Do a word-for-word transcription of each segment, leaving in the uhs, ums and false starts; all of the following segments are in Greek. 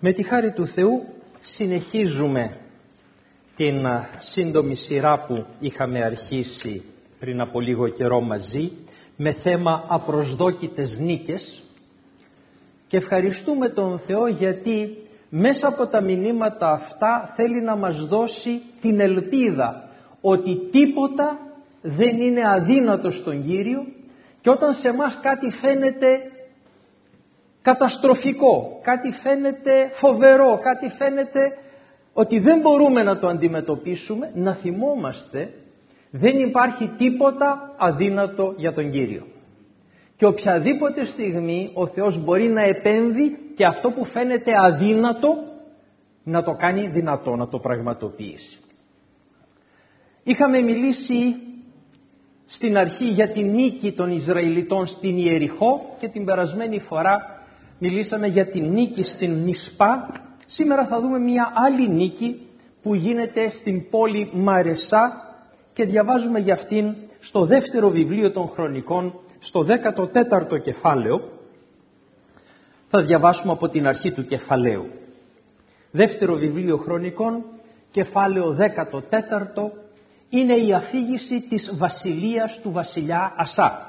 Με τη χάρη του Θεού συνεχίζουμε την σύντομη σειρά που είχαμε αρχίσει πριν από λίγο καιρό μαζί με θέμα απροσδόκητες νίκες και ευχαριστούμε τον Θεό γιατί μέσα από τα μηνύματα αυτά θέλει να μας δώσει την ελπίδα ότι τίποτα δεν είναι αδύνατο στον Κύριο και όταν σε μας κάτι φαίνεται καταστροφικό, κάτι φαίνεται φοβερό, κάτι φαίνεται ότι δεν μπορούμε να το αντιμετωπίσουμε, να θυμόμαστε δεν υπάρχει τίποτα αδύνατο για τον Κύριο. Και οποιαδήποτε στιγμή ο Θεός μπορεί να επέμβει και αυτό που φαίνεται αδύνατο να το κάνει δυνατό, να το πραγματοποιήσει. Είχαμε μιλήσει στην αρχή για τη νίκη των Ισραηλιτών στην Ιεριχώ και την περασμένη φορά μιλήσαμε για τη νίκη στην Μισπά. Σήμερα θα δούμε μια άλλη νίκη που γίνεται στην πόλη Μαρεσά και διαβάζουμε για αυτήν στο δεύτερο βιβλίο των Χρονικών, στο δέκατο τέταρτο κεφάλαιο. Θα διαβάσουμε από την αρχή του κεφαλαίου. Δεύτερο βιβλίο Χρονικών, κεφάλαιο δέκατο τέταρτο, είναι η αφήγηση της βασιλείας του βασιλιά Ασά.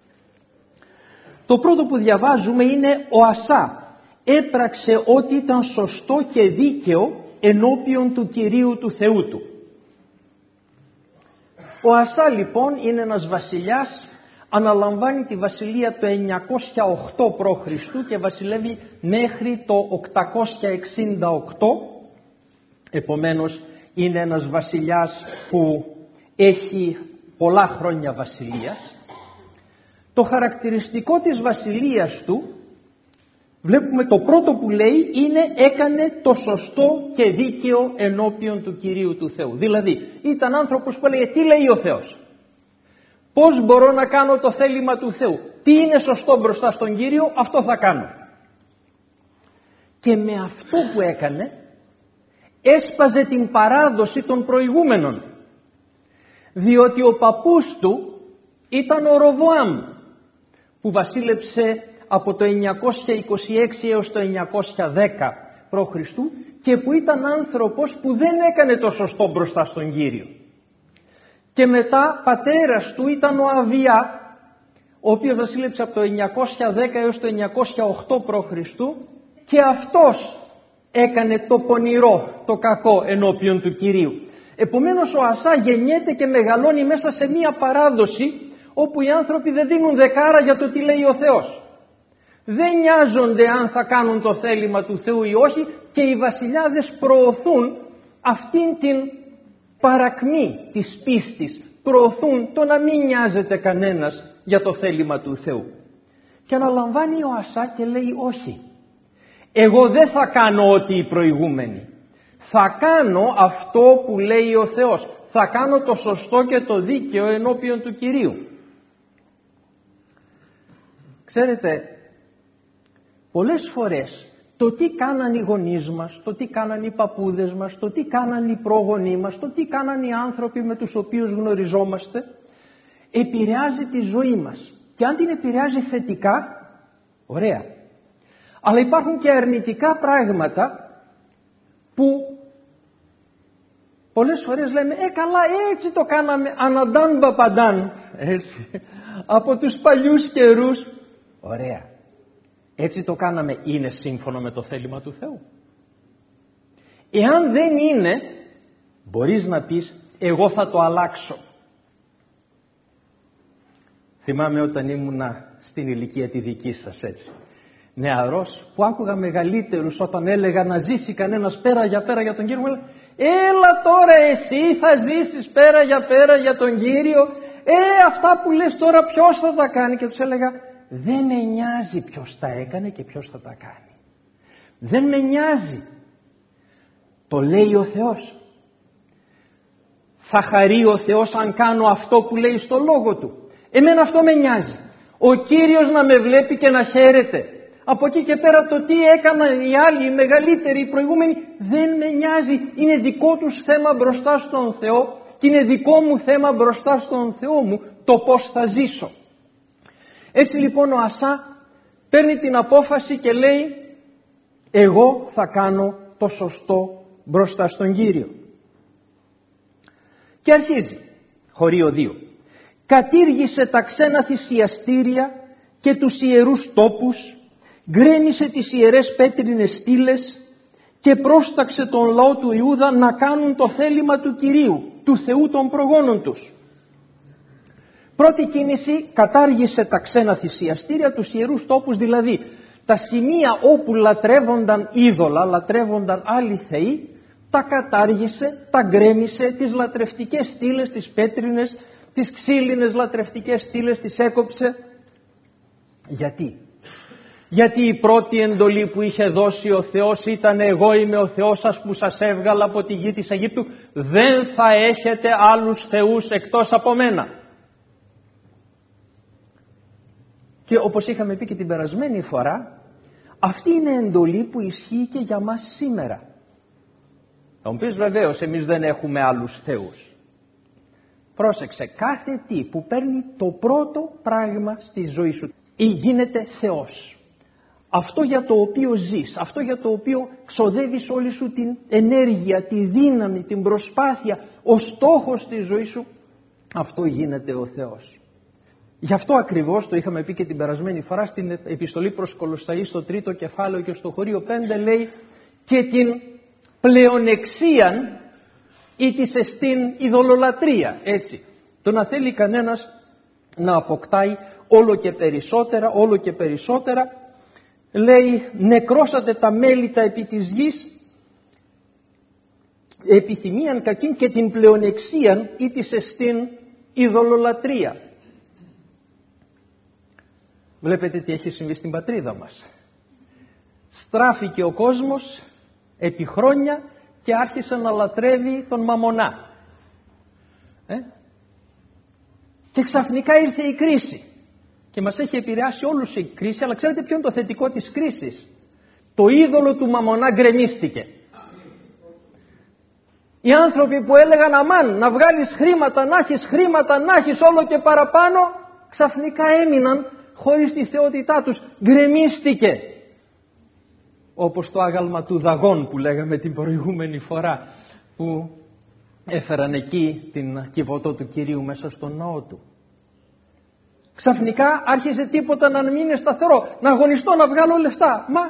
Το πρώτο που διαβάζουμε είναι ο Ασά έπραξε ό,τι ήταν σωστό και δίκαιο ενώπιον του Κυρίου του Θεού του. Ο Ασά λοιπόν είναι ένας βασιλιάς, αναλαμβάνει τη βασιλεία το εννιακόσια οκτώ π.Χ. και βασιλεύει μέχρι το οκτακόσια εξήντα οκτώ. Επομένως είναι ένας βασιλιάς που έχει πολλά χρόνια βασιλείας. Το χαρακτηριστικό της βασιλείας του, βλέπουμε το πρώτο που λέει είναι έκανε το σωστό και δίκαιο ενώπιον του Κυρίου του Θεού. Δηλαδή ήταν άνθρωπος που έλεγε τι λέει ο Θεός, πώς μπορώ να κάνω το θέλημα του Θεού, τι είναι σωστό μπροστά στον Κύριο, αυτό θα κάνω. Και με αυτό που έκανε έσπαζε την παράδοση των προηγούμενων, διότι ο παππούς του ήταν ο Ροβοάμ που βασίλεψε από το εννιακόσια είκοσι έξι έως το εννιακόσια δέκα π.Χ. και που ήταν άνθρωπος που δεν έκανε το σωστό μπροστά στον Κύριο. Και μετά πατέρας του ήταν ο Αβιά, ο οποίος βασίλεψε από το εννιακόσια δέκα έως το εννιακόσια οκτώ π.Χ. και αυτός έκανε το πονηρό, το κακό ενώπιον του Κυρίου. Επομένως ο Ασά γεννιέται και μεγαλώνει μέσα σε μία παράδοση όπου οι άνθρωποι δεν δίνουν δεκάρα για το τι λέει ο Θεός. Δεν νοιάζονται αν θα κάνουν το θέλημα του Θεού ή όχι και οι βασιλιάδες προωθούν αυτήν την παρακμή της πίστης. Προωθούν το να μην νοιάζεται κανένας για το θέλημα του Θεού. Και αναλαμβάνει ο Ασά και λέει όχι. Εγώ δεν θα κάνω ό,τι οι προηγούμενοι. Θα κάνω αυτό που λέει ο Θεός. Θα κάνω το σωστό και το δίκαιο ενώπιον του Κυρίου. Ξέρετε, πολλές φορές το τι κάναν οι γονείς μας, το τι κάναν οι παππούδες μας, το τι κάναν οι πρόγονοί μας, το τι κάναν οι άνθρωποι με τους οποίους γνωριζόμαστε, επηρεάζει τη ζωή μας. Και αν την επηρεάζει θετικά, ωραία. Αλλά υπάρχουν και αρνητικά πράγματα που πολλές φορές λέμε «Ε καλά, έτσι το κάναμε, αναντάν παπαντάν», έτσι, από τους παλιούς καιρούς. Ωραία. Έτσι το κάναμε, είναι σύμφωνο με το θέλημα του Θεού? Εάν δεν είναι, μπορείς να πεις εγώ θα το αλλάξω. Θυμάμαι όταν ήμουνα στην ηλικία τη δική σας έτσι, νεαρός, που άκουγα μεγαλύτερους όταν έλεγα να ζήσει κανένας πέρα για πέρα για τον Κύριο, μου έλεγα έλα τώρα εσύ θα ζήσεις πέρα για πέρα για τον Κύριο, ε αυτά που λες τώρα ποιος θα τα κάνει? Και τους έλεγα δεν με νοιάζει ποιος τα έκανε και ποιος θα τα κάνει. Δεν με νοιάζει. Το λέει ο Θεός. Θα χαρεί ο Θεός αν κάνω αυτό που λέει στο λόγο Του. Εμένα αυτό με νοιάζει. Ο Κύριος να με βλέπει και να χαίρεται. Από εκεί και πέρα το τι έκαναν οι άλλοι, οι μεγαλύτεροι, οι προηγούμενοι, δεν με νοιάζει. Είναι δικό τους θέμα μπροστά στον Θεό και είναι δικό μου θέμα μπροστά στον Θεό μου το πώς θα ζήσω. Έτσι λοιπόν ο Ασά παίρνει την απόφαση και λέει Εγώ θα κάνω το σωστό μπροστά στον Κύριο. Και αρχίζει, χωρίο δύο. Κατήργησε τα ξένα θυσιαστήρια και τους ιερούς τόπους, γκρέμισε τις ιερές πέτρινες στήλες και πρόσταξε τον λαό του Ιούδα να κάνουν το θέλημα του Κυρίου, του Θεού των προγόνων τους. Πρώτη κίνηση, κατάργησε τα ξένα θυσιαστήρια, τους ιερούς τόπους, δηλαδή τα σημεία όπου λατρεύονταν είδωλα, λατρεύονταν άλλοι θεοί, τα κατάργησε, τα γκρέμισε, τις λατρευτικές στήλες, τις πέτρινες, τις ξύλινες λατρευτικές στήλες τις έκοψε. Γιατί? Γιατί η πρώτη εντολή που είχε δώσει ο Θεός ήταν «Εγώ είμαι ο Θεός σας που σας έβγαλα από τη γη της Αιγύπτου, δεν θα έχετε άλλους θεούς εκτός από μένα». Και όπως είχαμε πει και την περασμένη φορά, αυτή είναι εντολή που ισχύει και για μας σήμερα. Θα μου πεις βεβαίως, εμείς δεν έχουμε άλλους θεούς. Πρόσεξε, κάθε τι που παίρνει το πρώτο πράγμα στη ζωή σου ή γίνεται Θεός. Αυτό για το οποίο ζεις, αυτό για το οποίο ξοδεύεις όλη σου την ενέργεια, τη δύναμη, την προσπάθεια, ο στόχος της ζωής σου, αυτό γίνεται ο Θεός. Γι' αυτό ακριβώς, το είχαμε πει και την περασμένη φορά στην επιστολή προς Κολοσσαείς στο τρίτο κεφάλαιο και στο χωρίο πέντε, λέει και την πλεονεξίαν ή της εστίν ειδωλολατρία, έτσι. Το να θέλει κανένας να αποκτάει όλο και περισσότερα, όλο και περισσότερα, λέει νεκρώσατε τα μέλη τα επί της γης, επιθυμίαν κακήν και την πλεονεξίαν ή της εστίν ειδωλολατρία. Βλέπετε τι έχει συμβεί στην πατρίδα μας. Στράφηκε ο κόσμος επί χρόνια και άρχισε να λατρεύει τον Μαμονά. Ε? Και ξαφνικά ήρθε η κρίση. Και μας έχει επηρεάσει όλους η κρίση, αλλά ξέρετε ποιο είναι το θετικό της κρίσης? Το είδωλο του Μαμονά γκρεμίστηκε. Οι άνθρωποι που έλεγαν αμάν να βγάλεις χρήματα, να έχεις χρήματα, να έχεις όλο και παραπάνω, ξαφνικά έμειναν χωρίς τη θεότητά τους. Γκρεμίστηκε. Όπως το άγαλμα του Δαγών που λέγαμε την προηγούμενη φορά, που έφεραν εκεί την κυβωτό του Κυρίου μέσα στον ναό του. Ξαφνικά άρχισε τίποτα να μην είναι σταθερό, να αγωνιστώ να βγάλω λεφτά. Μα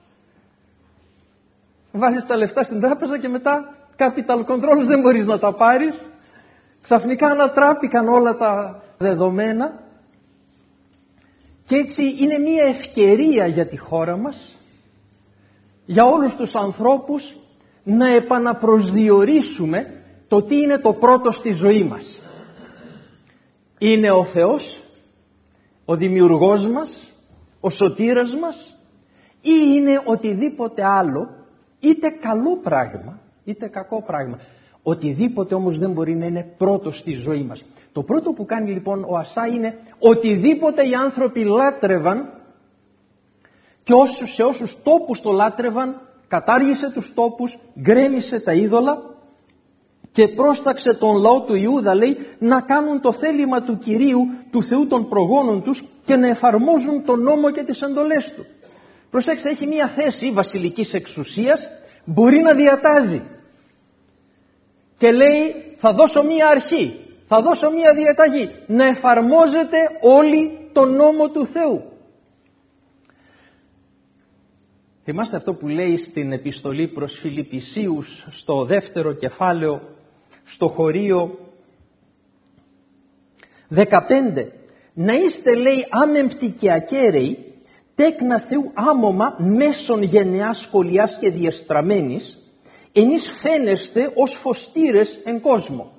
βάζεις τα λεφτά στην τράπεζα και μετά capital controls δεν μπορείς να τα πάρεις. Ξαφνικά ανατράπηκαν όλα τα δεδομένα και έτσι είναι μια ευκαιρία για τη χώρα μας, για όλους τους ανθρώπους, να επαναπροσδιορίσουμε το τι είναι το πρώτο στη ζωή μας. Είναι ο Θεός, ο δημιουργός μας, ο σωτήρας μας, ή είναι οτιδήποτε άλλο, είτε καλό πράγμα είτε κακό πράγμα. Οτιδήποτε όμως δεν μπορεί να είναι πρώτο στη ζωή μας. Το πρώτο που κάνει λοιπόν ο Ασά είναι οτιδήποτε οι άνθρωποι λάτρευαν και όσους, σε όσους τόπους το λάτρευαν, κατάργησε τους τόπους, γκρέμισε τα είδωλα και πρόσταξε τον λαό του Ιούδα, λέει, να κάνουν το θέλημα του Κυρίου, του Θεού των προγόνων τους και να εφαρμόζουν τον νόμο και τις εντολές του. Προσέξτε, έχει μία θέση βασιλικής εξουσίας, μπορεί να διατάζει και λέει θα δώσω μία αρχή, θα δώσω μία διαταγή, να εφαρμόζετε όλοι τον νόμο του Θεού. Θυμάστε αυτό που λέει στην επιστολή προς Φιλιππισίους στο δεύτερο κεφάλαιο, στο χωρίο δεκαπέντε. Να είστε, λέει, άμεμπτοι και ακέραιοι, τέκνα Θεού άμωμα μέσων γενεάς σκολιάς και διεστραμμένης, ενείς φαίνεστε ως φωστήρες εν κόσμο.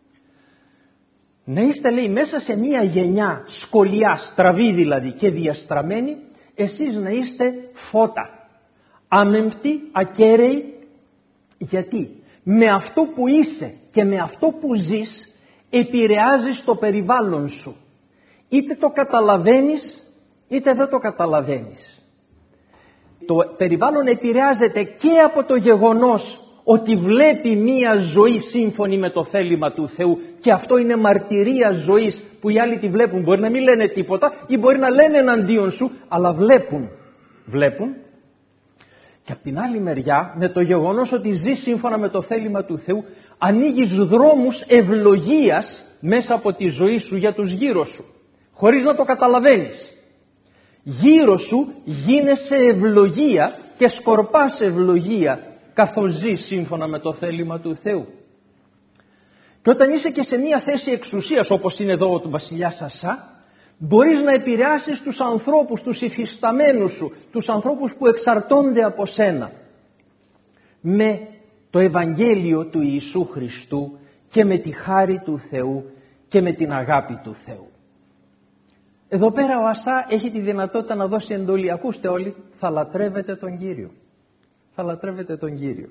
Να είστε, λέει, μέσα σε μία γενιά σκολιά, στραβή δηλαδή και διαστραμμένη, εσείς να είστε φώτα. Άμεμπτοι, ακέραιοι, γιατί με αυτό που είσαι και με αυτό που ζεις επηρεάζεις το περιβάλλον σου. Είτε το καταλαβαίνεις είτε δεν το καταλαβαίνεις. Το περιβάλλον επηρεάζεται και από το γεγονός ότι βλέπει μία ζωή σύμφωνη με το θέλημα του Θεού και αυτό είναι μαρτυρία ζωής που οι άλλοι τη βλέπουν. Μπορεί να μην λένε τίποτα ή μπορεί να λένε εναντίον σου, αλλά βλέπουν. Βλέπουν. Και από την άλλη μεριά, με το γεγονός ότι ζει σύμφωνα με το θέλημα του Θεού, ανοίγεις δρόμους ευλογίας μέσα από τη ζωή σου για τους γύρω σου, χωρίς να το καταλαβαίνεις. Γύρω σου γίνεσαι ευλογία και σκορπάς ευλογία καθώς ζεις σύμφωνα με το θέλημα του Θεού. Και όταν είσαι και σε μια θέση εξουσίας, όπως είναι εδώ ο βασιλιάς Ασά, μπορείς να επηρεάσεις τους ανθρώπους, τους υφισταμένους σου, τους ανθρώπους που εξαρτώνται από σένα, με το Ευαγγέλιο του Ιησού Χριστού και με τη χάρη του Θεού και με την αγάπη του Θεού. Εδώ πέρα ο Ασά έχει τη δυνατότητα να δώσει εντολή. Ακούστε όλοι, θα λατρεύετε τον Κύριο. Θα λατρεύετε τον Κύριο.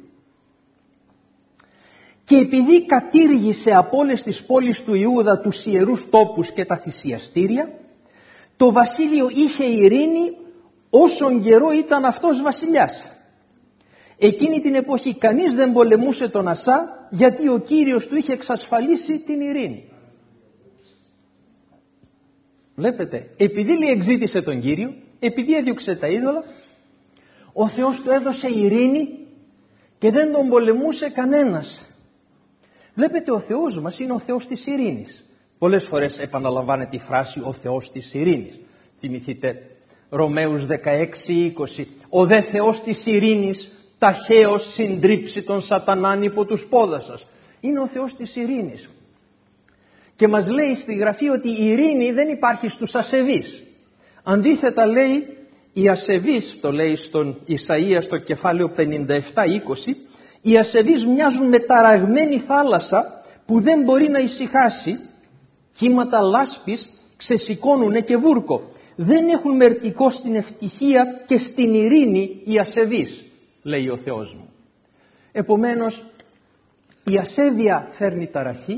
Και επειδή κατήργησε από όλες τις πόλεις του Ιούδα τους ιερούς τόπους και τα θυσιαστήρια, το βασίλειο είχε ειρήνη όσον καιρό ήταν αυτός βασιλιάς. Εκείνη την εποχή κανείς δεν πολεμούσε τον Ασά, γιατί ο Κύριος του είχε εξασφαλίσει την ειρήνη. Βλέπετε, επειδή λέει εξήτησε τον Κύριο, επειδή έδιωξε τα είδωλα, ο Θεός του έδωσε ειρήνη και δεν τον πολεμούσε κανένας. Βλέπετε, ο Θεός μας είναι ο Θεός της ειρήνης. Πολλές φορές επαναλαμβάνεται η φράση ο Θεός της ειρήνης. Θυμηθείτε Ρωμαίους δεκαέξι είκοσι. Ο δε Θεός της ειρήνης ταχαίως συντρίψει τον σατανάν υπό τους πόδας σας. Είναι ο Θεός της ειρήνης. Και μας λέει στη Γραφή ότι η ειρήνη δεν υπάρχει στους ασεβείς. Αντίθετα λέει οι ασεβείς, το λέει στον Ισαΐα στο κεφάλαιο πενήντα επτά είκοσι, οι ασεβείς μοιάζουν με ταραγμένη θάλασσα που δεν μπορεί να ησυχάσει, κύματα λάσπης ξεσηκώνουνε και βούρκο. Δεν έχουν μερτικό στην ευτυχία και στην ειρήνη οι ασεβείς, λέει ο Θεός μου. Επομένως, η ασέβεια φέρνει ταραχή,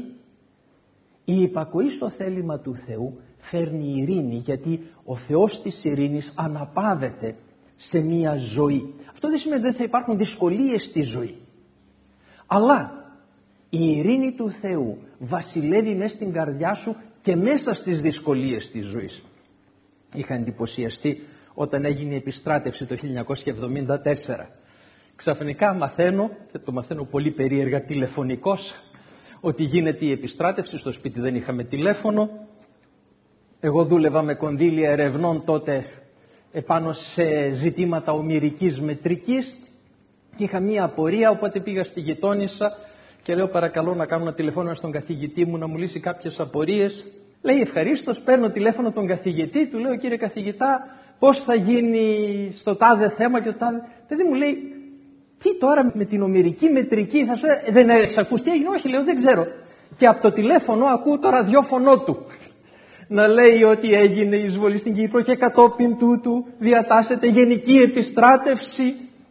η υπακοή στο θέλημα του Θεού φέρνει ειρήνη, γιατί ο Θεός της ειρήνης αναπαύεται σε μία ζωή. Αυτό δεν σημαίνει ότι δεν θα υπάρχουν δυσκολίες στη ζωή. Αλλά η ειρήνη του Θεού βασιλεύει μέσα στην καρδιά σου και μέσα στις δυσκολίες της ζωής. Είχα εντυπωσιαστεί όταν έγινε η επιστράτευση το χίλια εννιακόσια εβδομήντα τέσσερα. Ξαφνικά μαθαίνω, και το μαθαίνω πολύ περίεργα τηλεφωνικώς, ότι γίνεται η επιστράτευση. Στο σπίτι δεν είχαμε τηλέφωνο. Εγώ δούλευα με κονδύλια ερευνών τότε επάνω σε ζητήματα ομηρικής μετρικής και είχα μία απορία, οπότε πήγα στη γειτόνισσα και λέω παρακαλώ να κάνω ένα τηλεφώνημα στον καθηγητή μου να μου λύσει κάποιες απορίες. Λέει ευχαρίστως, παίρνω τηλέφωνο τον καθηγητή, του λέω κύριε καθηγητά πώς θα γίνει στο τάδε θέμα και το τάδε. Παιδί μου λέει τι τώρα με την ομηρική μετρική, θα σου ε, δεν έχεις ακούσει τι έγινε? Όχι, λέω δεν ξέρω. Και από το τηλέφωνο ακούω το ραδιόφωνο του να λέει ότι έγινε εισβολή στην Κύπρο και κατόπιν τούτου διατάσσεται γενική επιστράτευση.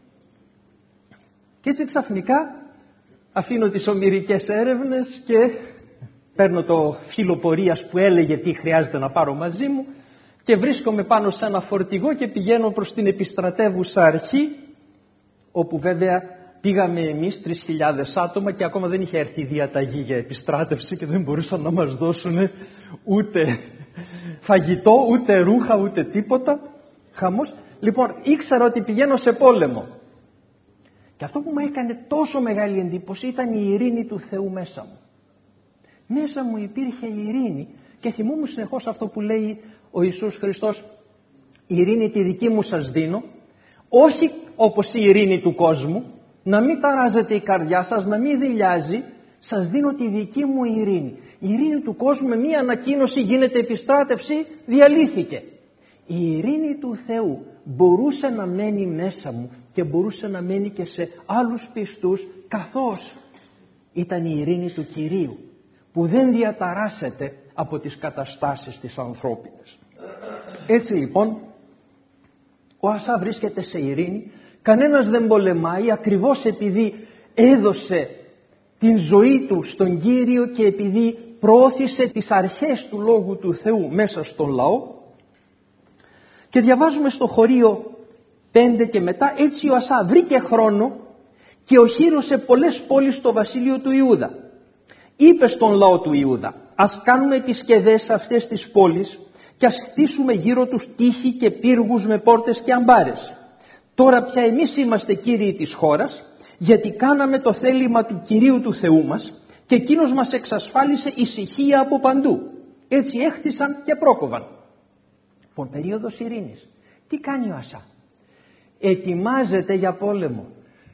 Και έτσι ξαφνικά αφήνω τις ομηρικές έρευνες και παίρνω το φύλλο πορείας που έλεγε τι χρειάζεται να πάρω μαζί μου και βρίσκομαι πάνω σε ένα φορτηγό και πηγαίνω προς την επιστρατεύουσα αρχή, όπου βέβαια πήγαμε εμείς τρεις χιλιάδες άτομα και ακόμα δεν είχε έρθει η διαταγή για επιστράτευση και δεν μπορούσαν να μας δώσουν ούτε φαγητό, ούτε ρούχα, ούτε τίποτα. Χαμός. Λοιπόν, ήξερα ότι πηγαίνω σε πόλεμο. Και αυτό που μου έκανε τόσο μεγάλη εντύπωση ήταν η ειρήνη του Θεού μέσα μου. Μέσα μου υπήρχε η ειρήνη και θυμούμουν συνεχώς αυτό που λέει ο Ιησούς Χριστός, η ειρήνη τη δική μου σας δίνω, όχι όπως η ειρήνη του κόσμου, να μην ταράζεται η καρδιά σας, να μην δειλιάζει, σας δίνω τη δική μου ειρήνη. Η ειρήνη του κόσμου με μία ανακοίνωση γίνεται επιστράτευση, διαλύθηκε. Η ειρήνη του Θεού μπορούσε να μένει μέσα μου και μπορούσε να μένει και σε άλλους πιστούς, καθώς ήταν η ειρήνη του Κυρίου που δεν διαταράσσεται από τις καταστάσεις της ανθρώπινες. Έτσι λοιπόν ο Ασά βρίσκεται σε ειρήνη, κανένας δεν πολεμάει ακριβώς επειδή έδωσε την ζωή του στον Κύριο και επειδή προώθησε τις αρχές του Λόγου του Θεού μέσα στον λαό. Και διαβάζουμε στο χωρίο πέντε και μετά, έτσι ο Ασά βρήκε χρόνο και οχύρωσε πολλές πόλεις στο βασίλειο του Ιούδα. Είπε στον λαό του Ιούδα, ας κάνουμε επισκευές σε αυτές τις πόλεις και ας χτίσουμε γύρω τους τείχη και πύργους με πόρτες και αμπάρες. Τώρα πια εμείς είμαστε κύριοι της χώρας, γιατί κάναμε το θέλημα του Κυρίου του Θεού μας και εκείνος μας εξασφάλισε ησυχία από παντού. Έτσι έχτισαν και πρόκοβαν. Λοιπόν, περίοδος ειρήνης. Τι κάνει ο Ασά? Ετοιμάζεται για πόλεμο.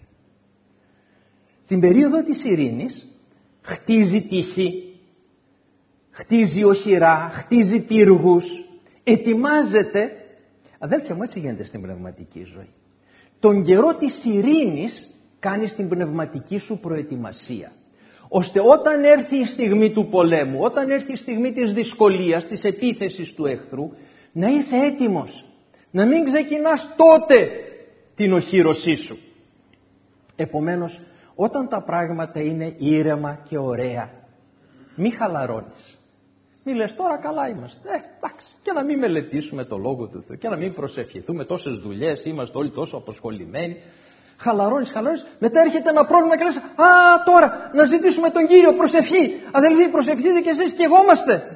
Στην περίοδο της ειρήνης χτίζει τείχη, χτίζει οχυρά, χτίζει πύργους, ετοιμάζεται. Αδέλφια μου, έτσι γίνεται στην πνευματική ζωή. Τον καιρό της ειρήνης κάνεις την πνευματική σου προετοιμασία, ώστε όταν έρθει η στιγμή του πολέμου, όταν έρθει η στιγμή της δυσκολίας, της επίθεσης του εχθρού, να είσαι έτοιμος, να μην ξεκινάς τότε την οχύρωσή σου. Επομένως, όταν τα πράγματα είναι ήρεμα και ωραία, μη χαλαρώνεις. Μη λες τώρα καλά είμαστε, ε, εντάξει, και να μην μελετήσουμε το Λόγο του Θεού και να μην προσευχηθούμε, τόσες δουλειές, είμαστε όλοι τόσο αποσχολημένοι. Χαλαρώνεις, χαλαρώνεις, μετά έρχεται ένα πρόβλημα και λες, α, τώρα να ζητήσουμε τον Κύριο, προσευχή. Αδελφοί, προσευχείτε και εσείς και εγώ είμαστε.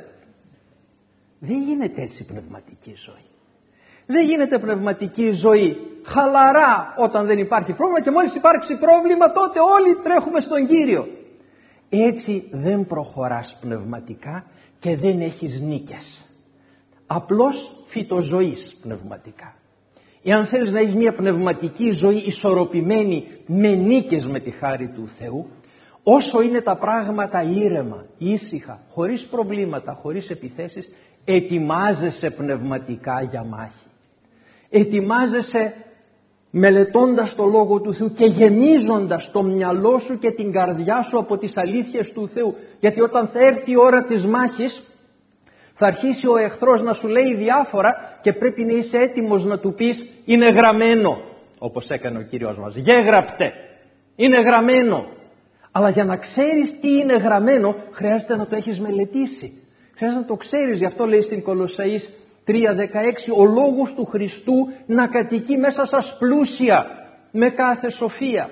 Δεν γίνεται έτσι πνευματική ζωή. Δεν γίνεται πνευματική ζωή χαλαρά όταν δεν υπάρχει πρόβλημα, και μόλις υπάρξει πρόβλημα τότε όλοι τρέχουμε στον Κύριο. Έτσι δεν προχωράς πνευματικά και δεν έχεις νίκες. Απλώς φυτοζωής πνευματικά. Εάν θέλεις να έχεις μια πνευματική ζωή ισορροπημένη με νίκες με τη χάρη του Θεού, όσο είναι τα πράγματα ήρεμα, ήσυχα, χωρίς προβλήματα, χωρίς επιθέσεις, ετοιμάζεσαι πνευματικά για μάχη. Ετοιμάζεσαι μελετώντας το Λόγο του Θεού και γεμίζοντας το μυαλό σου και την καρδιά σου από τις αλήθειες του Θεού. Γιατί όταν θα έρθει η ώρα της μάχης, θα αρχίσει ο εχθρός να σου λέει διάφορα και πρέπει να είσαι έτοιμος να του πεις είναι γραμμένο, όπως έκανε ο Κύριος μας. Γέγραπτε, είναι γραμμένο. Αλλά για να ξέρεις τι είναι γραμμένο χρειάζεται να το έχεις μελετήσει. Χρειάζεται να το ξέρεις. Γι' αυτό λέει στην Κολοσσαείς τρία δεκαέξι, ο λόγος του Χριστού να κατοικεί μέσα σας πλούσια με κάθε σοφία.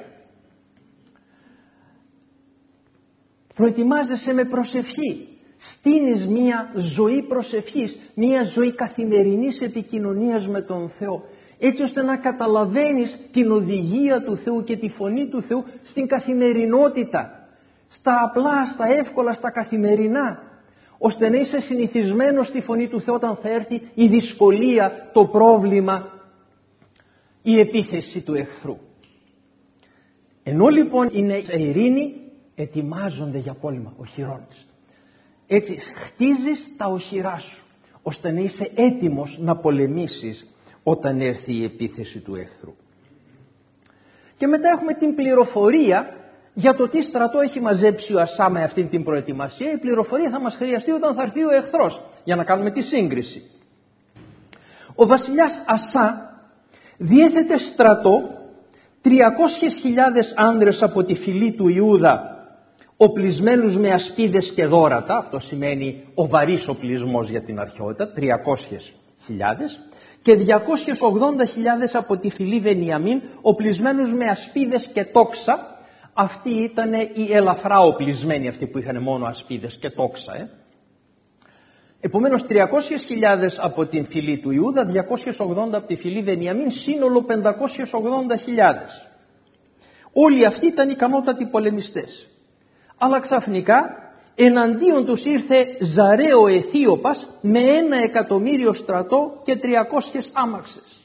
Προετοιμάζεσαι με προσευχή. Στείνεις μία ζωή προσευχής, μία ζωή καθημερινής επικοινωνίας με τον Θεό, έτσι ώστε να καταλαβαίνεις την οδηγία του Θεού και τη φωνή του Θεού στην καθημερινότητα, στα απλά, στα εύκολα, στα καθημερινά, ώστε να είσαι συνηθισμένος στη φωνή του Θεού όταν θα έρθει η δυσκολία, το πρόβλημα, η επίθεση του εχθρού. Ενώ λοιπόν είναι ειρήνη, ετοιμάζονται για πόλεμο, οχυρώνεις. Έτσι χτίζεις τα οχυρά σου, ώστε να είσαι έτοιμος να πολεμήσεις όταν έρθει η επίθεση του εχθρού. Και μετά έχουμε την πληροφορία για το τι στρατό έχει μαζέψει ο Ασά με αυτή την προετοιμασία. Η πληροφορία θα μας χρειαστεί όταν θα έρθει ο εχθρός, για να κάνουμε τη σύγκριση. Ο βασιλιάς Ασά διέθετε στρατό τριακόσιες χιλιάδες άνδρες από τη φυλή του Ιούδα, οπλισμένους με ασπίδες και δώρατα. Αυτό σημαίνει ο βαρύς οπλισμός για την αρχαιότητα, τριακόσιες χιλιάδες, και διακόσιες ογδόντα χιλιάδες από τη φυλή Βενιαμίν, οπλισμένους με ασπίδες και τόξα. Αυτοί ήταν οι ελαφρά οπλισμένοι, αυτοί που είχαν μόνο ασπίδες και τόξα. Ε. Επομένως τριακόσιες χιλιάδες από την φυλή του Ιούδα, διακόσιες ογδόντα από τη φυλή Βενιαμίν, σύνολο πεντακόσιες ογδόντα χιλιάδες. Όλοι αυτοί ήταν ικανότατοι πολεμιστές. Αλλά ξαφνικά εναντίον τους ήρθε Ζαρέο Αιθίωπας με ένα εκατομμύριο στρατό και τριακόσιες άμαξες.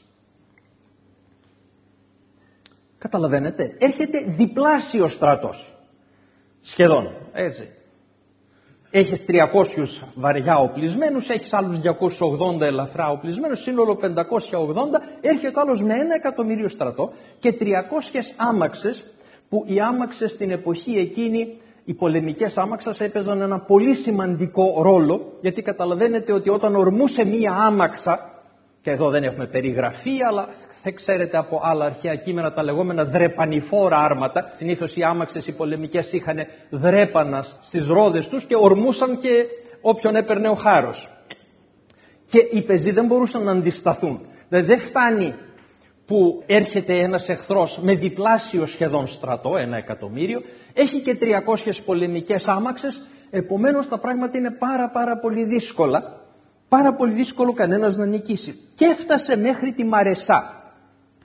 Καταλαβαίνετε, έρχεται διπλάσιος στρατός, σχεδόν, έτσι. Έχεις τριακόσιους βαριά οπλισμένους, έχεις άλλους διακόσιους ογδόντα ελαφρά οπλισμένους, σύνολο πεντακόσια ογδόντα, έρχεται άλλος με ένα εκατομμύριο στρατό και τριακόσιες άμαξες, που οι άμαξες στην εποχή εκείνη, οι πολεμικές άμαξες έπαιζαν ένα πολύ σημαντικό ρόλο, γιατί καταλαβαίνετε ότι όταν ορμούσε μία άμαξα, και εδώ δεν έχουμε περιγραφή, αλλά δεν ξέρετε από άλλα αρχαία κείμενα τα λεγόμενα δρεπανηφόρα άρματα. Συνήθως οι άμαξες οι πολεμικές είχαν δρέπανα στις ρόδες τους και ορμούσαν και όποιον έπαιρνε ο χάρος. Και οι πεζοί δεν μπορούσαν να αντισταθούν. Δηλαδή δεν φτάνει που έρχεται ένας εχθρός με διπλάσιο σχεδόν στρατό, ένα εκατομμύριο, έχει και τριακόσιες πολεμικές άμαξες, επομένως τα πράγματα είναι πάρα πάρα πολύ δύσκολα, πάρα πολύ δύσκολο κανένας να νικήσει. Και έφτασε μέχρι τη Μαρεσά.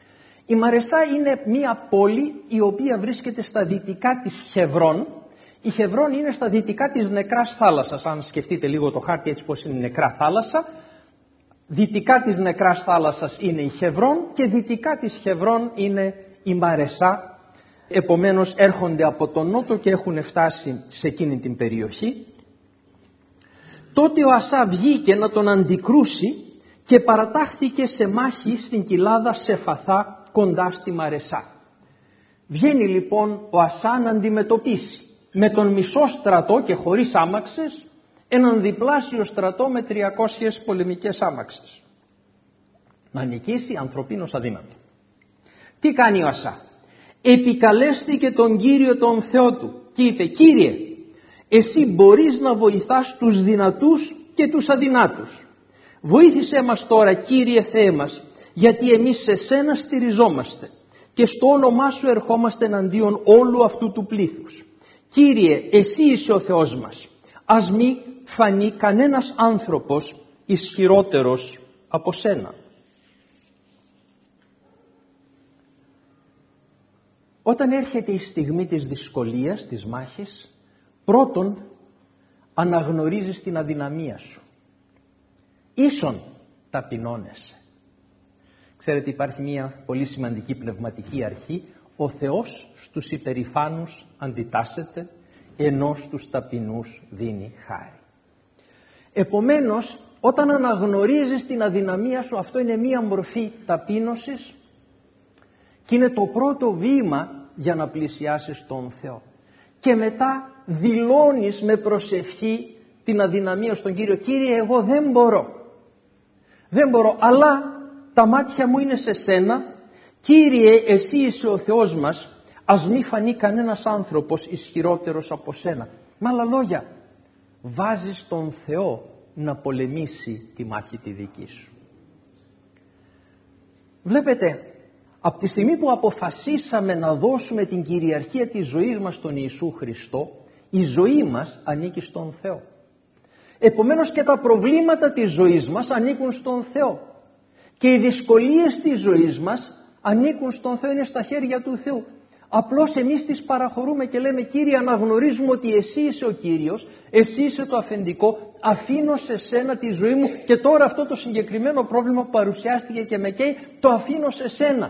Η Μαρεσά είναι μία πόλη η οποία βρίσκεται στα δυτικά της Χεβρών. Η Χεβρών είναι στα δυτικά της Νεκράς Θάλασσας. Αν σκεφτείτε λίγο το χάρτη έτσι πως είναι η Νεκρά Θάλασσα, δυτικά της Νεκράς Θάλασσας είναι η Χεβρών και δυτικά της Χεβρών είναι η Μαρεσά. Επομένως έρχονται από τον νότο και έχουν φτάσει σε εκείνη την περιοχή. Τότε ο Ασά βγήκε να τον αντικρούσει και παρατάχθηκε σε μάχη στην κοιλάδα Σεφαθά κοντά στη Μαρεσά. Βγαίνει λοιπόν ο Ασά να αντιμετωπίσει με τον μισό στρατό και χωρίς άμαξες έναν διπλάσιο στρατό με τριακόσιες πολεμικές άμαξες. Να νικήσει ανθρωπίνος αδύνατο. Τι κάνει ο Ασά? Επικαλέστηκε τον Κύριο τον Θεό του και είπε: Κύριε, εσύ μπορείς να βοηθάς τους δυνατούς και τους αδυνάτους. Βοήθησέ μας τώρα, Κύριε Θεέ μας, γιατί εμείς σε σένα στηριζόμαστε και στο όνομά σου ερχόμαστε εναντίον όλου αυτού του πλήθους. Κύριε, εσύ είσαι ο Θεός μας. Ας μη φανεί κανένας άνθρωπος ισχυρότερος από σένα. Όταν έρχεται η στιγμή της δυσκολίας, της μάχης, πρώτον αναγνωρίζεις την αδυναμία σου. Ίσον ταπεινώνεσαι. Ξέρετε, υπάρχει μια πολύ σημαντική πνευματική αρχή. Ο Θεός στους υπερηφάνους αντιτάσσεται, ενώ στους ταπεινούς δίνει χάρη. Επομένως, όταν αναγνωρίζεις την αδυναμία σου, αυτό είναι μια μορφή ταπείνωσης και είναι το πρώτο βήμα για να πλησιάσεις τον Θεό. Και μετά δηλώνεις με προσευχή την αδυναμία στον Κύριο. Κύριε, εγώ δεν μπορώ. Δεν μπορώ, αλλά τα μάτια μου είναι σε σένα. Κύριε, εσύ είσαι ο Θεός μας. Ας μη φανεί κανένας άνθρωπος ισχυρότερος από σένα. Με άλλα λόγια, βάζεις τον Θεό να πολεμήσει τη μάχη τη δική σου. Βλέπετε, από τη στιγμή που αποφασίσαμε να δώσουμε την κυριαρχία της ζωής μας στον Ιησού Χριστό, η ζωή μας ανήκει στον Θεό. Επομένως και τα προβλήματα της ζωής μας ανήκουν στον Θεό. Και οι δυσκολίες της ζωής μας ανήκουν στον Θεό, είναι στα χέρια του Θεού. Απλώς εμείς τις παραχωρούμε και λέμε: Κύριε, αναγνωρίζουμε ότι εσύ είσαι ο Κύριος, εσύ είσαι το αφεντικό, αφήνω σε σένα τη ζωή μου και τώρα αυτό το συγκεκριμένο πρόβλημα που παρουσιάστηκε και με καίει, το αφήνω σε σένα.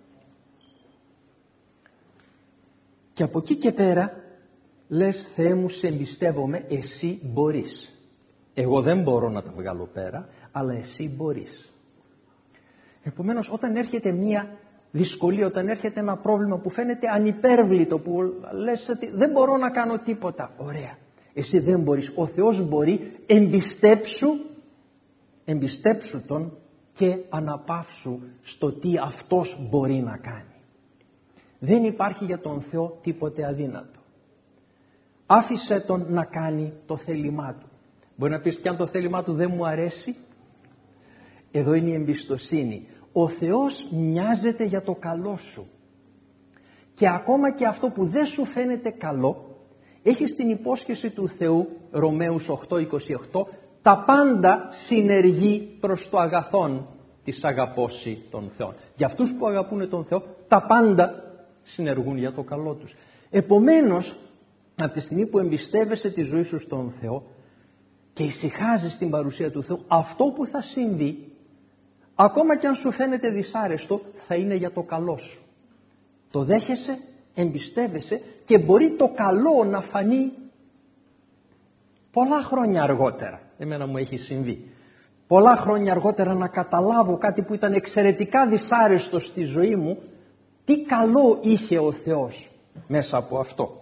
Και από εκεί και πέρα λες: Θεέ μου, σε εμπιστεύομαι, εσύ μπορείς. Εγώ δεν μπορώ να τα βγάλω πέρα, αλλά εσύ μπορείς. Επομένως, όταν έρχεται μια δυσκολία, όταν έρχεται ένα πρόβλημα που φαίνεται ανυπέρβλητο, που λες ότι δεν μπορώ να κάνω τίποτα, ωραία, εσύ δεν μπορείς, ο Θεός μπορεί, εμπιστέψου, εμπιστέψου Τον και αναπαύσου στο τι Αυτός μπορεί να κάνει. Δεν υπάρχει για τον Θεό τίποτε αδύνατο. Άφησε Τον να κάνει το θέλημά Του. Μπορεί να πεις: και αν το θέλημά Του δεν μου αρέσει? Εδώ είναι η εμπιστοσύνη. Ο Θεός νοιάζεται για το καλό σου. Και ακόμα και αυτό που δεν σου φαίνεται καλό, έχεις την υπόσχεση του Θεού, Ρωμαίους οκτώ είκοσι οκτώ, τα πάντα συνεργεί προς το αγαθόν της αγαπώση των Θεών. Για αυτούς που αγαπούν τον Θεό, τα πάντα συνεργούν για το καλό τους. Επομένως, από τη στιγμή που εμπιστεύεσαι τη ζωή σου στον Θεό και ησυχάζεις την παρουσία του Θεού, αυτό που θα συμβεί, ακόμα και αν σου φαίνεται δυσάρεστο, θα είναι για το καλό σου. Το δέχεσαι, εμπιστεύεσαι και μπορεί το καλό να φανεί πολλά χρόνια αργότερα. Εμένα μου έχει συμβεί. Πολλά χρόνια αργότερα να καταλάβω κάτι που ήταν εξαιρετικά δυσάρεστο στη ζωή μου, τι καλό είχε ο Θεός μέσα από αυτό.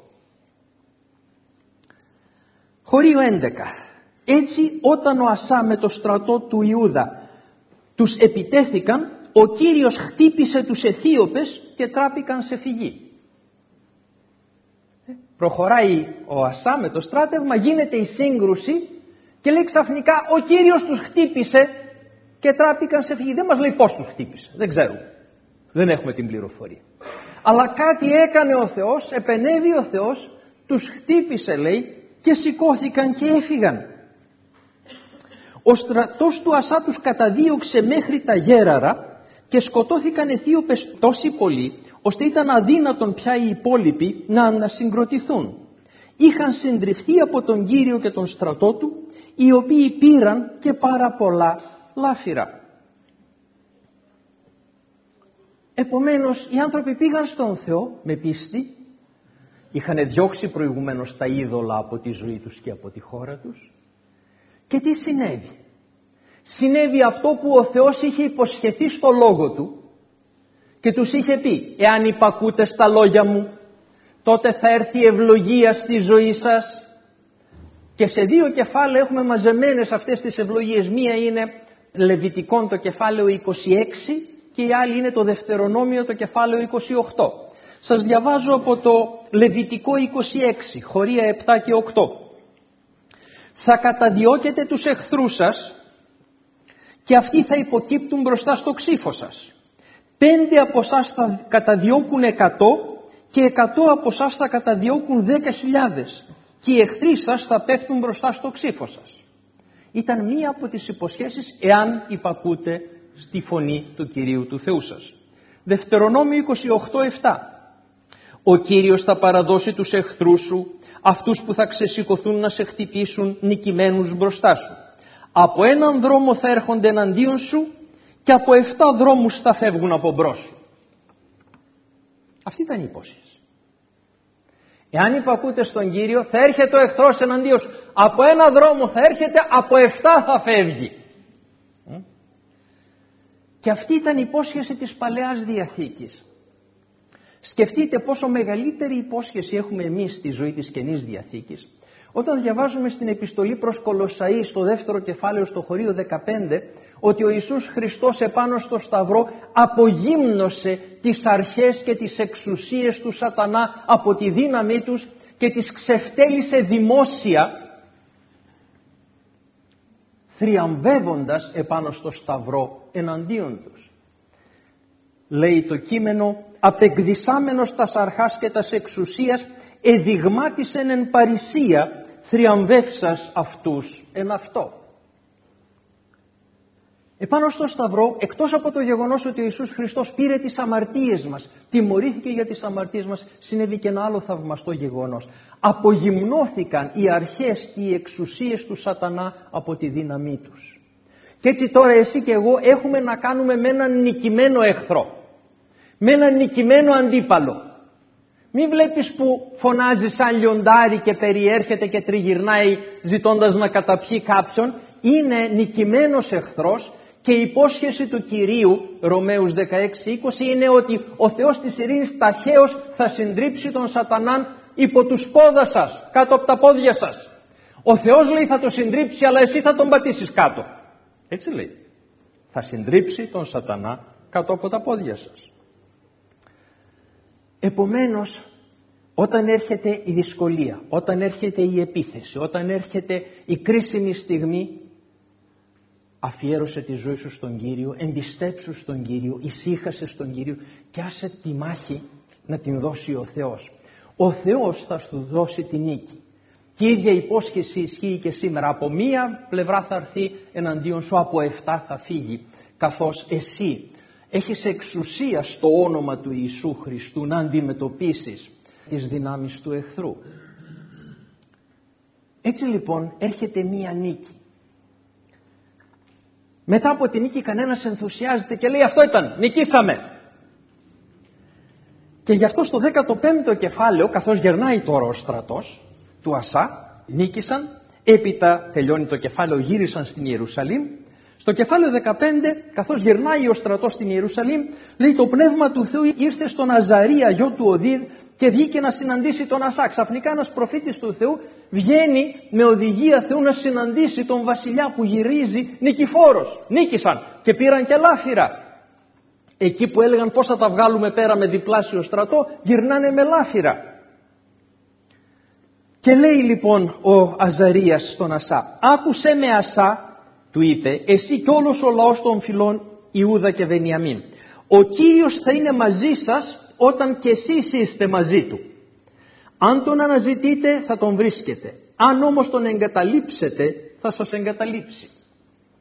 Χωρίο έντεκα. Έτσι όταν ο Ασά με το στρατό του Ιούδα τους επιτέθηκαν, ο Κύριος χτύπησε τους Αιθίωπες και τράπηκαν σε φυγή. Προχωράει ο Ασά με το στράτευμα, γίνεται η σύγκρουση και λέει ξαφνικά: ο Κύριος τους χτύπησε και τράπηκαν σε φυγή. Δεν μας λέει πώς τους χτύπησε, δεν ξέρουμε, δεν έχουμε την πληροφορία. Αλλά κάτι έκανε ο Θεός, επενέβη ο Θεός, τους χτύπησε λέει και σηκώθηκαν και έφυγαν. Ο στρατός του Ασά τους καταδίωξε μέχρι τα Γέραρα και σκοτώθηκαν Αιθίωπες τόσοι πολλοί, ώστε ήταν αδύνατον πια οι υπόλοιποι να ανασυγκροτηθούν. Είχαν συντριφθεί από τον Κύριο και τον στρατό του, οι οποίοι πήραν και πάρα πολλά λάφυρα. Επομένως οι άνθρωποι πήγαν στον Θεό με πίστη, είχαν διώξει προηγουμένως τα είδωλα από τη ζωή τους και από τη χώρα τους, και τι συνέβη? Συνέβη αυτό που ο Θεός είχε υποσχεθεί στο λόγο του και τους είχε πει: εάν υπακούτε στα λόγια μου, τότε θα έρθει η ευλογία στη ζωή σας. Και σε δύο κεφάλαια έχουμε μαζεμένες αυτές τις ευλογίες. Μία είναι Λεβιτικών το κεφάλαιο είκοσι έξι και η άλλη είναι το Δευτερονόμιο το κεφάλαιο είκοσι οκτώ. Σας διαβάζω από το Λεβιτικό είκοσι έξι, χωρία επτά και οκτώ. Θα καταδιώκετε τους εχθρούς σας και αυτοί θα υποκύπτουν μπροστά στο ξύφο σας. Πέντε από εσάς θα καταδιώκουν εκατό και εκατό από εσάς θα καταδιώκουν δέκα χιλιάδες και οι εχθροί σας θα πέφτουν μπροστά στο ξύφο σας. Ήταν μία από τις υποσχέσεις εάν υπακούτε στη φωνή του Κυρίου του Θεού σας. Δευτερονόμιο είκοσι οκτώ επτά. Ο Κύριος θα παραδώσει τους εχθρούς σου, αυτούς που θα ξεσηκωθούν να σε χτυπήσουν νικημένους μπροστά σου. Από έναν δρόμο θα έρχονται εναντίον σου και από εφτά δρόμους θα φεύγουν από μπρος σου. Αυτή ήταν η υπόσχεση. Εάν υπακούτε στον Κύριο, θα έρχεται ο εχθρός εναντίον σου. Από ένα δρόμο θα έρχεται, από εφτά θα φεύγει. Και αυτή ήταν η υπόσχεση της Παλαιάς Διαθήκης. Σκεφτείτε πόσο μεγαλύτερη υπόσχεση έχουμε εμείς στη ζωή της Καινής Διαθήκης. Όταν διαβάζουμε στην επιστολή προς Κολοσσαείς στο δεύτερο κεφάλαιο στο χωρίο δεκαπέντε, ότι ο Ιησούς Χριστός επάνω στο Σταυρό απογύμνωσε τις αρχές και τις εξουσίες του σατανά από τη δύναμή τους και τις ξεφτέλισε δημόσια, θριαμβεύοντας επάνω στο Σταυρό εναντίον τους. Λέει το κείμενο: απεκδισάμενος τας αρχάς και τας εξουσίας εδειγμάτισεν εν παρησία, θριαμβεύσας αυτούς εν αυτό. Επάνω στο Σταυρό, εκτός από το γεγονός ότι ο Ιησούς Χριστός πήρε τις αμαρτίες μας, τιμωρήθηκε για τις αμαρτίες μας, συνέβη και ένα άλλο θαυμαστό γεγονός. Απογυμνώθηκαν οι αρχές και οι εξουσίες του σατανά από τη δύναμή τους. Και έτσι τώρα εσύ και εγώ έχουμε να κάνουμε με έναν νικημένο εχθρό, με έναν νικημένο αντίπαλο. Μην βλέπεις που φωνάζει σαν λιοντάρι και περιέρχεται και τριγυρνάει ζητώντας να καταπιεί κάποιον. Είναι νικημένος εχθρός και η υπόσχεση του Κυρίου, Ρωμαίους δεκαέξι είκοσι, είναι ότι ο Θεός της ειρήνης ταχαίως θα συντρίψει τον σατανάν υπό τους πόδας σας, κάτω από τα πόδια σας. Ο Θεός, λέει, θα το συντρίψει, αλλά εσύ θα τον πατήσεις κάτω. Έτσι λέει. Θα συντρίψει τον σατανά κάτω από τα πόδια σας. Επομένως, όταν έρχεται η δυσκολία, όταν έρχεται η επίθεση, όταν έρχεται η κρίσιμη στιγμή, αφιέρωσε τη ζωή σου στον Κύριο, εμπιστέψου στον Κύριο, ησύχασε στον Κύριο και άσε τη μάχη να την δώσει ο Θεός. Ο Θεός θα σου δώσει τη νίκη. Και η ίδια υπόσχεση ισχύει και σήμερα. Από μία πλευρά θα έρθει εναντίον σου, από εφτά θα φύγει, καθώς εσύ έχεις εξουσία στο όνομα του Ιησού Χριστού να αντιμετωπίσεις τις δυνάμεις του εχθρού. Έτσι λοιπόν έρχεται μία νίκη. Μετά από τη νίκη κανένας ενθουσιάζεται και λέει αυτό ήταν, νικήσαμε. Και γι' αυτό στο δέκατο πέμπτο κεφάλαιο, καθώς γερνάει τώρα ο στρατός του Ασά, νίκησαν, έπειτα τελειώνει το κεφάλαιο, γύρισαν στην Ιερουσαλήμ. Στο κεφάλαιο δεκαπέντε, καθώς γερνάει ο στρατός στην Ιερουσαλήμ, λέει το πνεύμα του Θεού ήρθε στον Αζαρία γιο του Οδύρ και βγήκε να συναντήσει τον Ασά. Ξαφνικά ένας προφήτης του Θεού βγαίνει με οδηγία Θεού να συναντήσει τον βασιλιά που γυρίζει νικηφόρος. Νίκησαν και πήραν και λάφυρα. Εκεί που έλεγαν πώς θα τα βγάλουμε πέρα με διπλάσιο στρατό, γυρνάνε με λάφυρα. Και λέει λοιπόν ο Αζαρίας στον Ασά, άκουσέ με Ασά, του είπε, εσύ κι όλος ο λαός των φυλών Ιούδα και Βενιαμίν. Ο Κύριος θα είναι μαζί σας όταν και εσείς είστε μαζί του. Αν τον αναζητείτε θα τον βρίσκετε. Αν όμως τον εγκαταλείψετε θα σας εγκαταλείψει.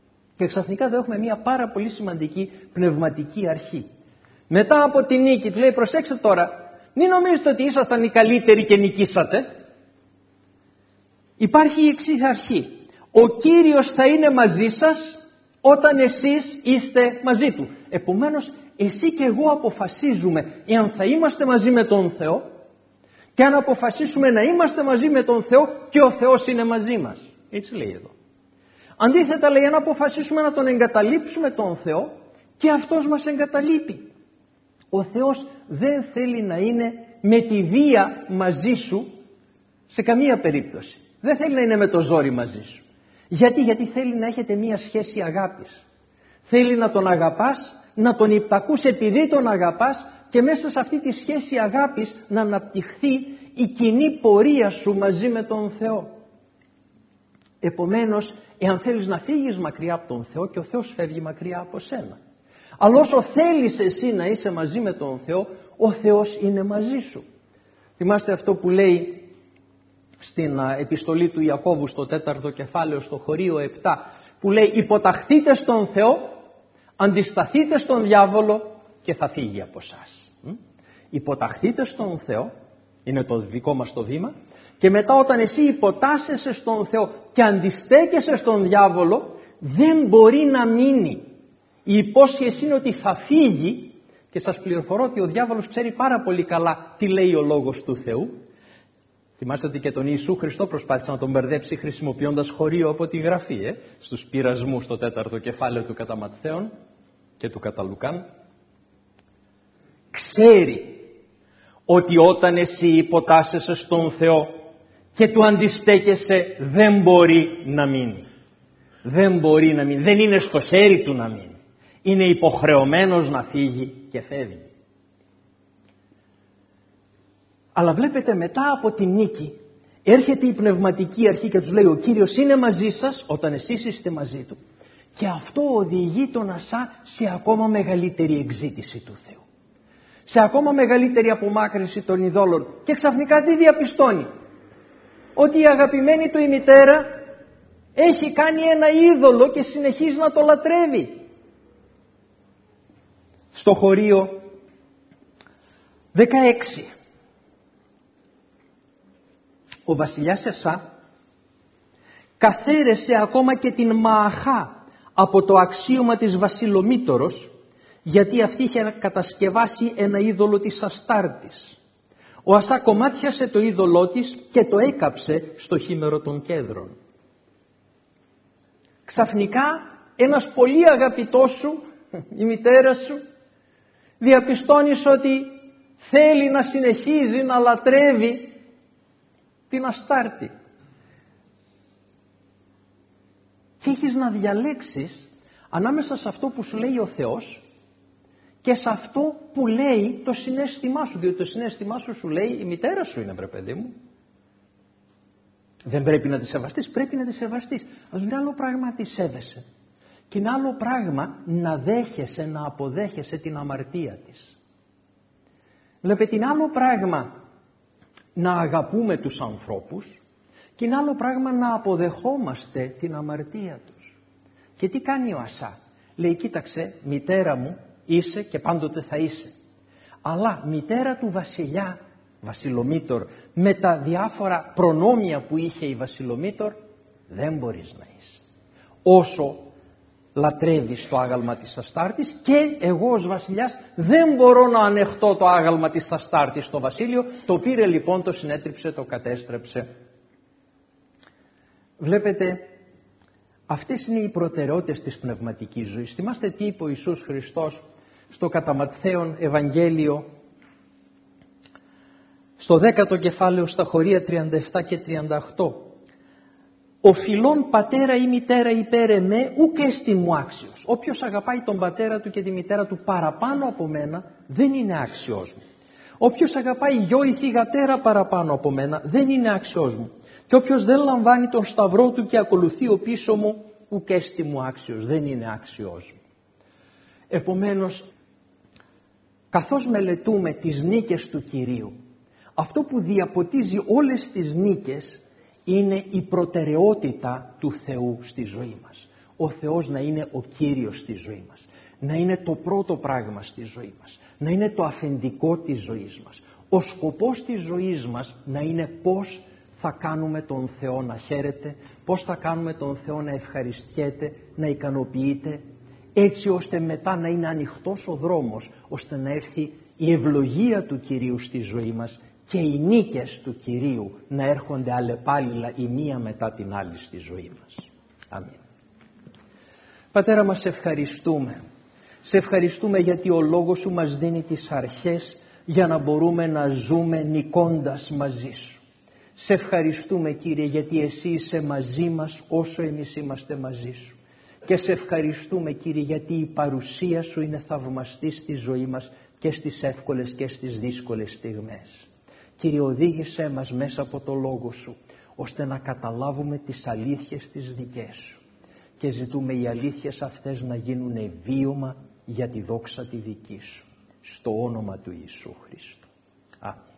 Και ξαφνικά εδώ έχουμε μια πάρα πολύ σημαντική πνευματική αρχή. Μετά από τη νίκη του λέει, προσέξτε τώρα, μην νομίζετε ότι ήσασταν οι καλύτεροι και νικήσατε. Υπάρχει η εξής αρχή. Ο Κύριος θα είναι μαζί σας όταν εσείς είστε μαζί Του. Επομένως, εσύ και εγώ αποφασίζουμε εάν θα είμαστε μαζί με τον Θεό, και αν αποφασίσουμε να είμαστε μαζί με τον Θεό και ο Θεός είναι μαζί μας. Έτσι λέει εδώ. Αντίθετα λέει, αν αποφασίσουμε να τον εγκαταλείψουμε τον Θεό, και αυτός μας εγκαταλείπει. Ο Θεός δεν θέλει να είναι με τη βία μαζί σου σε καμία περίπτωση. Δεν θέλει να είναι με το ζόρι μαζί σου. Γιατί, γιατί θέλει να έχετε μία σχέση αγάπης. Θέλει να τον αγαπάς, να τον υπτακούς επειδή τον αγαπάς, και μέσα σε αυτή τη σχέση αγάπης να αναπτυχθεί η κοινή πορεία σου μαζί με τον Θεό. Επομένως, εάν θέλεις να φύγεις μακριά από τον Θεό, και ο Θεός φεύγει μακριά από σένα. Αλλά όσο θέλεις εσύ να είσαι μαζί με τον Θεό, ο Θεός είναι μαζί σου. Θυμάστε αυτό που λέει στην επιστολή του Ιακώβου στο τέταρτο κεφάλαιο, στο χωρίο επτά, που λέει, υποταχθείτε στον Θεό, αντισταθείτε στον διάβολο και θα φύγει από εσάς. Υποταχθείτε στον Θεό, είναι το δικό μας το βήμα, και μετά όταν εσύ υποτάσσεσαι στον Θεό και αντιστέκεσαι στον διάβολο, δεν μπορεί να μείνει. Η υπόσχεση είναι ότι θα φύγει, και σας πληροφορώ ότι ο διάβολος ξέρει πάρα πολύ καλά τι λέει ο λόγος του Θεού. Θυμάστε ότι και τον Ιησού Χριστό προσπάθησε να τον μπερδέψει χρησιμοποιώντας χωρίο από τη Γραφή, ε, στους πειρασμούς στο τέταρτο κεφάλαιο του κατά Ματθαίον και του κατά Λουκάν. Ξέρει ότι όταν εσύ υποτάσσεσαι στον Θεό και του αντιστέκεσαι, δεν μπορεί να μείνει. Δεν μπορεί να μείνει. Δεν είναι στο χέρι του να μείνει. Είναι υποχρεωμένος να φύγει και φεύγει. Αλλά βλέπετε, μετά από τη νίκη έρχεται η πνευματική αρχή και τους λέει, ο Κύριος είναι μαζί σας όταν εσείς είστε μαζί Του, και αυτό οδηγεί τον ασά σε ακόμα μεγαλύτερη εξήτηση του Θεού, σε ακόμα μεγαλύτερη απομάκρυνση των ειδόλων, και ξαφνικά τι διαπιστώνει? Ότι η αγαπημένη του η μητέρα έχει κάνει ένα είδωλο και συνεχίζει να το λατρεύει. Στο χωρίο δεκαέξι, ο βασιλιάς Εσά καθαίρεσε ακόμα και την Μααχά από το αξίωμα της βασιλομήτωρος, γιατί αυτή είχε κατασκευάσει ένα είδωλο της Αστάρτης. Ο Ασά κομμάτιασε το είδωλό της και το έκαψε στο χήμερο των κέδρων. Ξαφνικά ένας πολύ αγαπητός σου, η μητέρα σου, διαπιστώνεις ότι θέλει να συνεχίζει να λατρεύει την Αστάρτη. Και έχεις να διαλέξεις ανάμεσα σε αυτό που σου λέει ο Θεός και σε αυτό που λέει το συναίσθημά σου. Διότι το συναίσθημά σου σου λέει, η μητέρα σου είναι, βρε παιδί μου. Δεν πρέπει να τη σεβαστείς? Πρέπει να τη σεβαστείς. Αλλά είναι άλλο πράγμα να τη σέβεσαι, και είναι άλλο πράγμα να δέχεσαι, να αποδέχεσαι την αμαρτία της. Βλέπετε, είναι άλλο πράγμα να αγαπούμε τους ανθρώπους, και είναι άλλο πράγμα να αποδεχόμαστε την αμαρτία τους. Και τι κάνει ο Ασά? Λέει, κοίταξε, μητέρα μου είσαι και πάντοτε θα είσαι, αλλά μητέρα του βασιλιά, βασιλομήτωρ, με τα διάφορα προνόμια που είχε η βασιλομήτωρ, δεν μπορείς να είσαι. Όσο λατρεύεις το άγαλμα της Αστάρτης, και εγώ ως βασιλιάς δεν μπορώ να ανεχτώ το άγαλμα της Αστάρτης στο βασίλειο. Το πήρε λοιπόν, το συνέτριψε, το κατέστρεψε. Βλέπετε, αυτές είναι οι προτεραιότητες της πνευματικής ζωής. Θυμάστε τι είπε ο Ιησούς Χριστός στο κατά Ματθαίον Ευαγγέλιο, στο δέκατο κεφάλαιο, στα χωρία τριάντα επτά και τριάντα οκτώ. Ο φιλών πατέρα ή μητέρα υπέρ εμέ, ουκ έστι μου άξιος. Όποιος αγαπάει τον πατέρα του και τη μητέρα του παραπάνω από μένα, δεν είναι άξιος μου. Όποιος αγαπάει γιο ή θυγατέρα παραπάνω από μένα, δεν είναι άξιος μου. Και όποιος δεν λαμβάνει τον σταυρό του και ακολουθεί ο πίσω μου, ουκ έστι μου άξιος, δεν είναι άξιος μου. Επομένως, καθώς μελετούμε τις νίκες του Κυρίου, αυτό που διαποτίζει όλες τις νίκες είναι η προτεραιότητα του Θεού στη ζωή μας. ο Θεός να είναι ο Κύριος στη ζωή μας, να είναι το πρώτο πράγμα στη ζωή μας, να είναι το αφεντικό της ζωής μας. Ο σκοπός της ζωής μας να είναι πώς θα κάνουμε τον Θεό να χαίρεται, πώς θα κάνουμε τον Θεό να ευχαριστιέται, να ικανοποιείται, έτσι ώστε μετά να είναι ανοιχτός ο δρόμος, ώστε να έρθει η ευλογία του Κυρίου στη ζωή μας και οι νίκες του Κυρίου να έρχονται αλλεπάλληλα η μία μετά την άλλη στη ζωή μας. Αμήν. Πατέρα μας, ευχαριστούμε. Σε ευχαριστούμε γιατί ο Λόγος Σου μας δίνει τις αρχές για να μπορούμε να ζούμε νικώντας μαζί Σου. Σε ευχαριστούμε, Κύριε, γιατί Εσύ είσαι μαζί μας όσο εμείς είμαστε μαζί Σου. Και σε ευχαριστούμε, Κύριε, γιατί η παρουσία Σου είναι θαυμαστή στη ζωή μας και στις εύκολες και στις δύσκολες στιγμές. Κύριε, οδήγησέ μας μέσα από το Λόγο Σου, ώστε να καταλάβουμε τις αλήθειες τις δικές Σου. Και ζητούμε οι αλήθειες αυτές να γίνουν βίωμα για τη δόξα τη δική Σου. Στο όνομα του Ιησού Χριστού. Αμήν.